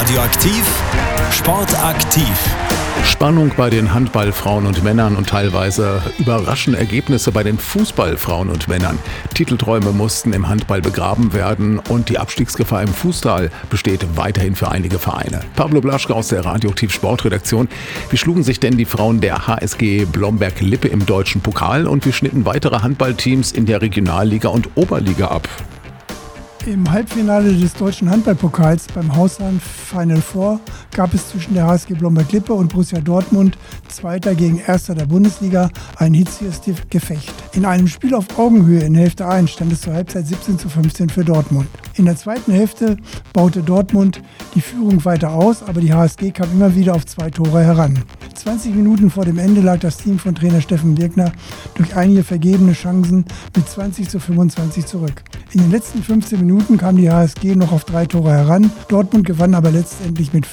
Radioaktiv, sportaktiv. Spannung bei den Handballfrauen und Männern und teilweise überraschende Ergebnisse bei den Fußballfrauen und Männern. Titelträume mussten im Handball begraben werden und die Abstiegsgefahr im Fußball besteht weiterhin für einige Vereine. Pablo Blaschke aus der Radioaktiv Sportredaktion. Wie schlugen sich denn die Frauen der HSG Blomberg-Lippe im deutschen Pokal und wie schnitten weitere Handballteams in der Regionalliga und Oberliga ab? Im Halbfinale des deutschen Handballpokals beim Hausherrn Final Four gab es zwischen der HSG Blomberg-Lippe und Borussia Dortmund, Zweiter gegen Erster der Bundesliga, ein hitziges Gefecht. In einem Spiel auf Augenhöhe in Hälfte 1 stand es zur Halbzeit 17:15 für Dortmund. In der zweiten Hälfte baute Dortmund die Führung weiter aus, aber die HSG kam immer wieder auf 2 Tore heran. 20 Minuten vor dem Ende lag das Team von Trainer Steffen Birkner durch einige vergebene Chancen mit 20:25 zurück. In den letzten 15 Minuten kam die HSG noch auf 3 Tore heran. Dortmund gewann aber letztendlich mit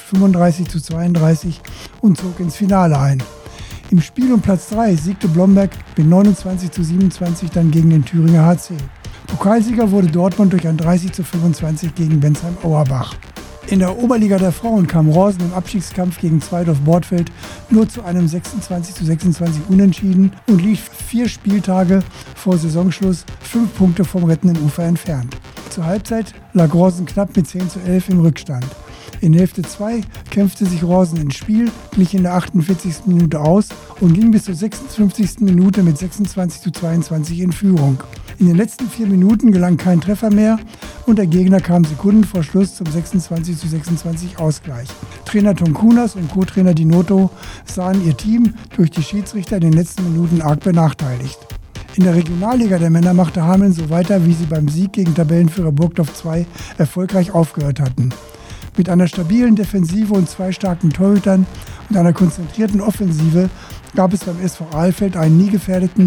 35:32 und zog ins Finale ein. Im Spiel um Platz 3 siegte Blomberg mit 29:27 dann gegen den Thüringer HC. Pokalsieger wurde Dortmund durch ein 30:25 gegen Bensheim-Auerbach. In der Oberliga der Frauen kam Rorsen im Abstiegskampf gegen Zweidorf-Bortfeld nur zu einem 26:26 Unentschieden und lief 4 Spieltage vor Saisonschluss 5 Punkte vom rettenden Ufer entfernt. Zur Halbzeit lag Rorsen knapp mit 10:11 im Rückstand. In Hälfte 2 kämpfte sich Rorsen ins Spiel, glich in der 48. Minute aus und ging bis zur 56. Minute mit 26:22 in Führung. In den letzten 4 Minuten gelang kein Treffer mehr und der Gegner kam Sekunden vor Schluss zum 26:26 Ausgleich. Trainer Tom Kunas und Co-Trainer Dinotto sahen ihr Team durch die Schiedsrichter in den letzten Minuten arg benachteiligt. In der Regionalliga der Männer machte Hameln so weiter, wie sie beim Sieg gegen Tabellenführer Burgdorf 2 erfolgreich aufgehört hatten. Mit einer stabilen Defensive und 2 starken Torhütern und einer konzentrierten Offensive gab es beim SV Ahlfeld einen nie gefährdeten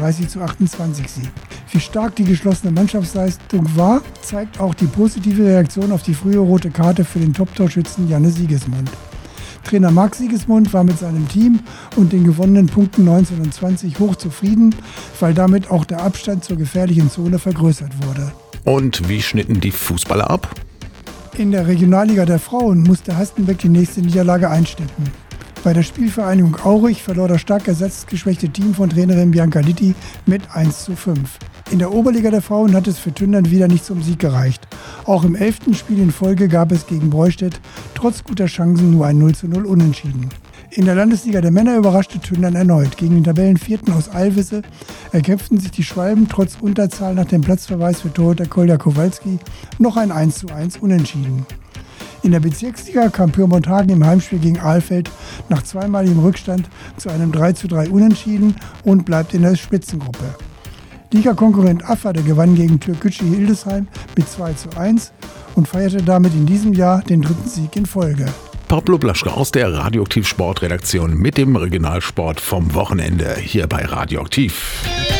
36:28 Sieg. Wie stark die geschlossene Mannschaftsleistung war, zeigt auch die positive Reaktion auf die frühe rote Karte für den Top-Torschützen Janne Siegesmund. Trainer Marc Siegesmund war mit seinem Team und den gewonnenen Punkten 19 und 20 hochzufrieden, weil damit auch der Abstand zur gefährlichen Zone vergrößert wurde. Und wie schnitten die Fußballer ab? In der Regionalliga der Frauen musste Hastenbeck die nächste Niederlage einstecken. Bei der Spielvereinigung Aurich verlor das stark ersatzgeschwächte Team von Trainerin Bianca Litti mit 1:5. In der Oberliga der Frauen hat es für Tündern wieder nicht zum Sieg gereicht. Auch im 11. Spiel in Folge gab es gegen Breustedt trotz guter Chancen nur ein 0:0 Unentschieden. In der Landesliga der Männer überraschte Tündern erneut. Gegen den Tabellenvierten aus Alvisse erkämpften sich die Schwalben trotz Unterzahl nach dem Platzverweis für Torhüter Kolja Kowalski noch ein 1:1 Unentschieden. In der Bezirksliga kam Pyrmont-Hagen im Heimspiel gegen Ahlfeld nach zweimaligem Rückstand zu einem 3:3 Unentschieden und bleibt in der Spitzengruppe. Ligakonkurrent Afferde gewann gegen Türkgücü Hildesheim mit 2:1 und feierte damit in diesem Jahr den 3. Sieg in Folge. Pablo Blaschke aus der Radioaktiv Sportredaktion mit dem Regionalsport vom Wochenende hier bei Radioaktiv.